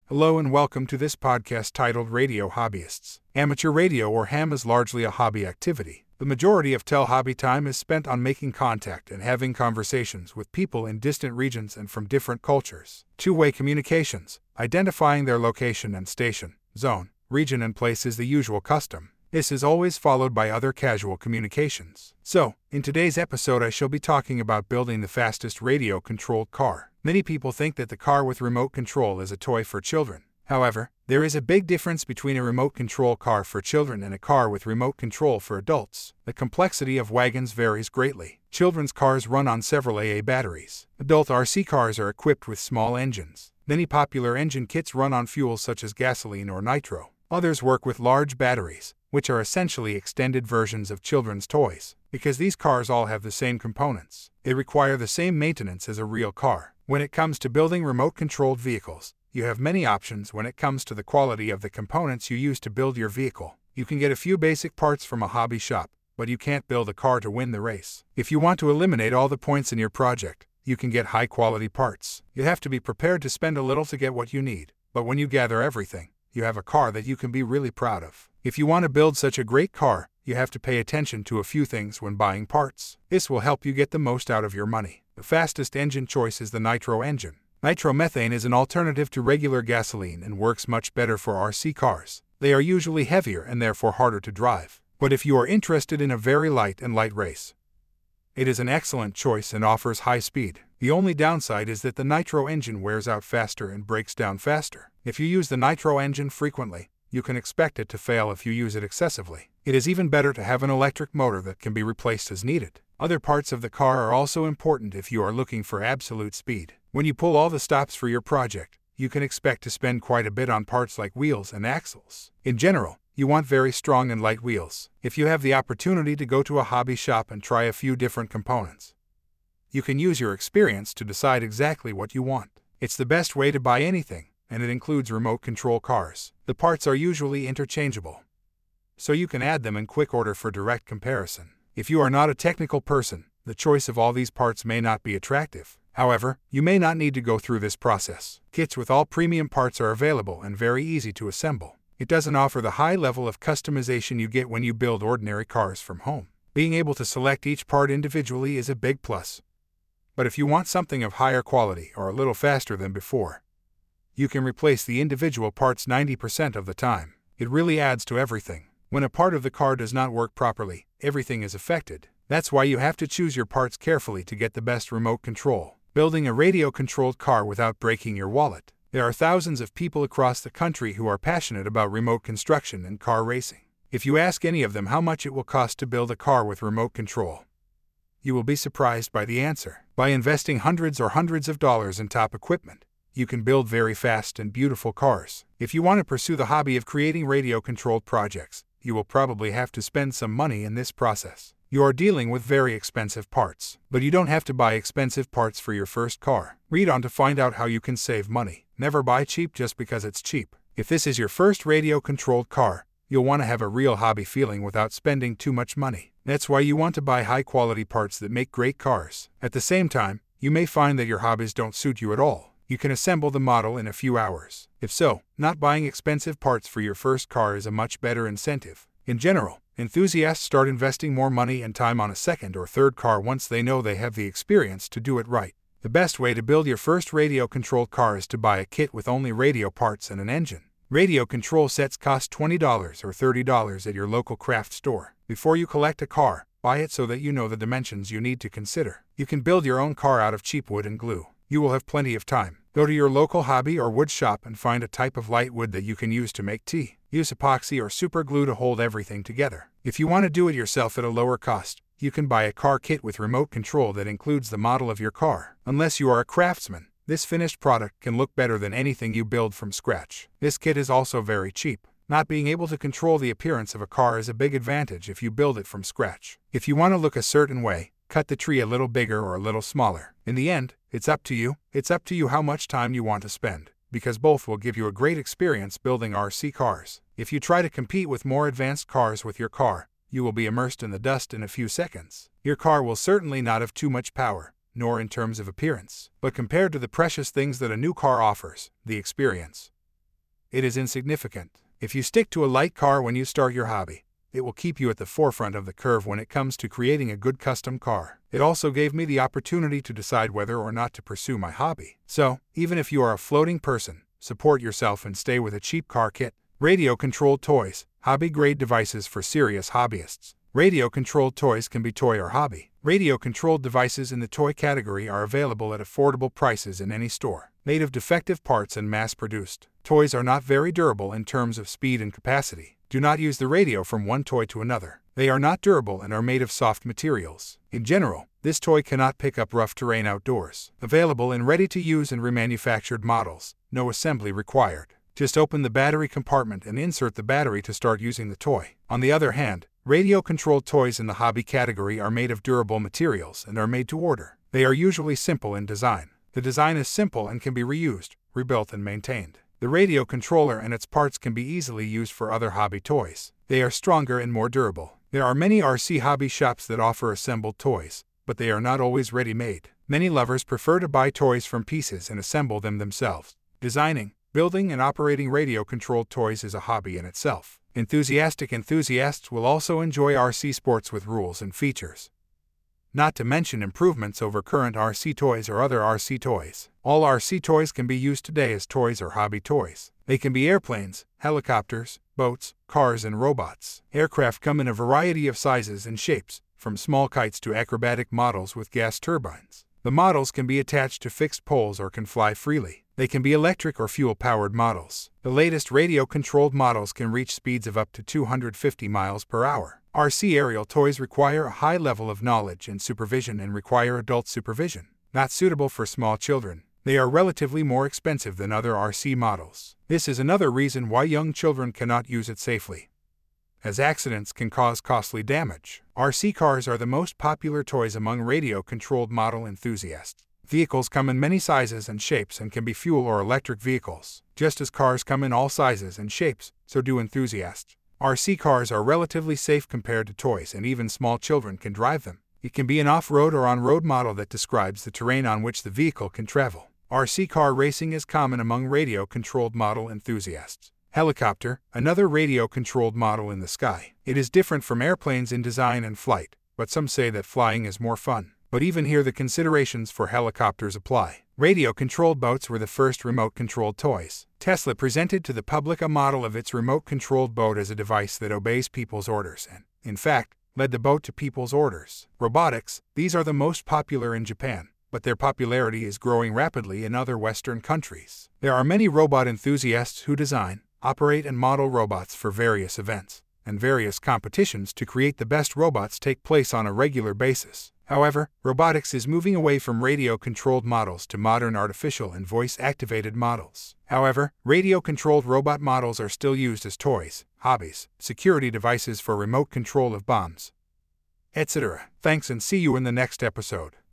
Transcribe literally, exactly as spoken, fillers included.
Hello and welcome to this podcast titled Radio Hobbyists. Amateur radio or ham is largely a hobby activity. The majority of Tell hobby time is spent on making contact and having conversations with people in distant regions and from different cultures. Two-way communications, identifying their location and station, zone, region and place is the usual custom. This is always followed by other casual communications. So, in today's episode I shall be talking about building the fastest radio-controlled car. Many people think that the car with remote control is a toy for children. However, there is a big difference between a remote control car for children and a car with remote control for adults. The complexity of wagons varies greatly. Children's cars run on several double A batteries. Adult R C cars are equipped with small engines. Many popular engine kits run on fuels such as gasoline or nitro. Others work with large batteries, which are essentially extended versions of children's toys. Because these cars all have the same components, they require the same maintenance as a real car. When it comes to building remote-controlled vehicles, you have many options when it comes to the quality of the components you use to build your vehicle. You can get a few basic parts from a hobby shop, but you can't build a car to win the race. If you want to eliminate all the points in your project, you can get high-quality parts. You have to be prepared to spend a little to get what you need, but when you gather everything, you have a car that you can be really proud of. If you want to build such a great car, you have to pay attention to a few things when buying parts. This will help you get the most out of your money. The fastest engine choice is the nitro engine. Nitromethane is an alternative to regular gasoline and works much better for R C cars. They are usually heavier and therefore harder to drive. But if you are interested in a very light and light race, it is an excellent choice and offers high speed. The only downside is that the nitro engine wears out faster and breaks down faster. If you use the nitro engine frequently, you can expect it to fail if you use it excessively. It is even better to have an electric motor that can be replaced as needed. Other parts of the car are also important if you are looking for absolute speed. When you pull all the stops for your project, you can expect to spend quite a bit on parts like wheels and axles. In general, you want very strong and light wheels. If you have the opportunity to go to a hobby shop and try a few different components, you can use your experience to decide exactly what you want. It's the best way to buy anything, and it includes remote control cars. The parts are usually interchangeable, so you can add them in quick order for direct comparison. If you are not a technical person, the choice of all these parts may not be attractive. However, you may not need to go through this process. Kits with all premium parts are available and very easy to assemble. It doesn't offer the high level of customization you get when you build ordinary cars from home. Being able to select each part individually is a big plus. But if you want something of higher quality or a little faster than before, you can replace the individual parts ninety percent of the time. It really adds to everything. When a part of the car does not work properly, everything is affected. That's why you have to choose your parts carefully to get the best remote control. Building a radio-controlled car without breaking your wallet. There are thousands of people across the country who are passionate about remote construction and car racing. If you ask any of them how much it will cost to build a car with remote control, you will be surprised by the answer. By investing hundreds or hundreds of dollars in top equipment, you can build very fast and beautiful cars. If you want to pursue the hobby of creating radio-controlled projects, you will probably have to spend some money in this process. You are dealing with very expensive parts, but you don't have to buy expensive parts for your first car. Read on to find out how you can save money. Never buy cheap just because it's cheap. If this is your first radio-controlled car, you'll want to have a real hobby feeling without spending too much money. That's why you want to buy high-quality parts that make great cars. At the same time, you may find that your hobbies don't suit you at all. You can assemble the model in a few hours. If so, not buying expensive parts for your first car is a much better incentive. In general, enthusiasts start investing more money and time on a second or third car once they know they have the experience to do it right. The best way to build your first radio-controlled car is to buy a kit with only radio parts and an engine. Radio control sets cost twenty dollars or thirty dollars at your local craft store. Before you collect a car, buy it so that you know the dimensions you need to consider. You can build your own car out of cheap wood and glue. You will have plenty of time. Go to your local hobby or wood shop and find a type of light wood that you can use to make tea. Use epoxy or super glue to hold everything together. If you want to do it yourself at a lower cost, you can buy a car kit with remote control that includes the model of your car. Unless you are a craftsman, this finished product can look better than anything you build from scratch. This kit is also very cheap. Not being able to control the appearance of a car is a big advantage if you build it from scratch. If you want to look a certain way, cut the tree a little bigger or a little smaller. In the end, it's up to you. It's up to you how much time you want to spend, because both will give you a great experience building R C cars. If you try to compete with more advanced cars with your car, you will be immersed in the dust in a few seconds. Your car will certainly not have too much power, nor in terms of appearance, but compared to the precious things that a new car offers, the experience, it is insignificant. If you stick to a light car when you start your hobby, it will keep you at the forefront of the curve when it comes to creating a good custom car. It also gave me the opportunity to decide whether or not to pursue my hobby. So, even if you are a floating person, support yourself and stay with a cheap car kit. Radio-controlled toys, hobby-grade devices for serious hobbyists. Radio-controlled toys can be toy or hobby. Radio-controlled devices in the toy category are available at affordable prices in any store. Made of defective parts and mass-produced, toys are not very durable in terms of speed and capacity. Do not use the radio from one toy to another. They are not durable and are made of soft materials. In general, this toy cannot pick up rough terrain outdoors. Available in ready-to-use and remanufactured models. No assembly required. Just open the battery compartment and insert the battery to start using the toy. On the other hand, radio-controlled toys in the hobby category are made of durable materials and are made to order. They are usually simple in design. The design is simple and can be reused, rebuilt, and maintained. The radio controller and its parts can be easily used for other hobby toys. They are stronger and more durable. There are many R C hobby shops that offer assembled toys, but they are not always ready-made. Many lovers prefer to buy toys from pieces and assemble them themselves. Designing, building, and operating radio-controlled toys is a hobby in itself. Enthusiastic enthusiasts will also enjoy R C sports with rules and features. Not to mention improvements over current R C toys or other R C toys. All R C toys can be used today as toys or hobby toys. They can be airplanes, helicopters, boats, cars, and robots. Aircraft come in a variety of sizes and shapes, from small kites to acrobatic models with gas turbines. The models can be attached to fixed poles or can fly freely. They can be electric or fuel-powered models. The latest radio-controlled models can reach speeds of up to two hundred fifty miles per hour. R C aerial toys require a high level of knowledge and supervision and require adult supervision. Not suitable for small children. They are relatively more expensive than other R C models. This is another reason why young children cannot use it safely, as accidents can cause costly damage. R C cars are the most popular toys among radio-controlled model enthusiasts. Vehicles come in many sizes and shapes and can be fuel or electric vehicles. Just as cars come in all sizes and shapes, so do enthusiasts. R C cars are relatively safe compared to toys, and even small children can drive them. It can be an off-road or on-road model that describes the terrain on which the vehicle can travel. R C car racing is common among radio-controlled model enthusiasts. Helicopter, another radio-controlled model in the sky. It is different from airplanes in design and flight, but some say that flying is more fun. But even here the considerations for helicopters apply. Radio-controlled boats were the first remote-controlled toys. Tesla presented to the public a model of its remote-controlled boat as a device that obeys people's orders and, in fact, led the boat to people's orders. Robotics, these are the most popular in Japan, but their popularity is growing rapidly in other Western countries. There are many robot enthusiasts who design, operate, and model robots for various events, and various competitions to create the best robots take place on a regular basis. However, robotics is moving away from radio-controlled models to modern artificial and voice-activated models. However, radio-controlled robot models are still used as toys, hobbies, security devices for remote control of bombs, et cetera. Thanks and see you in the next episode.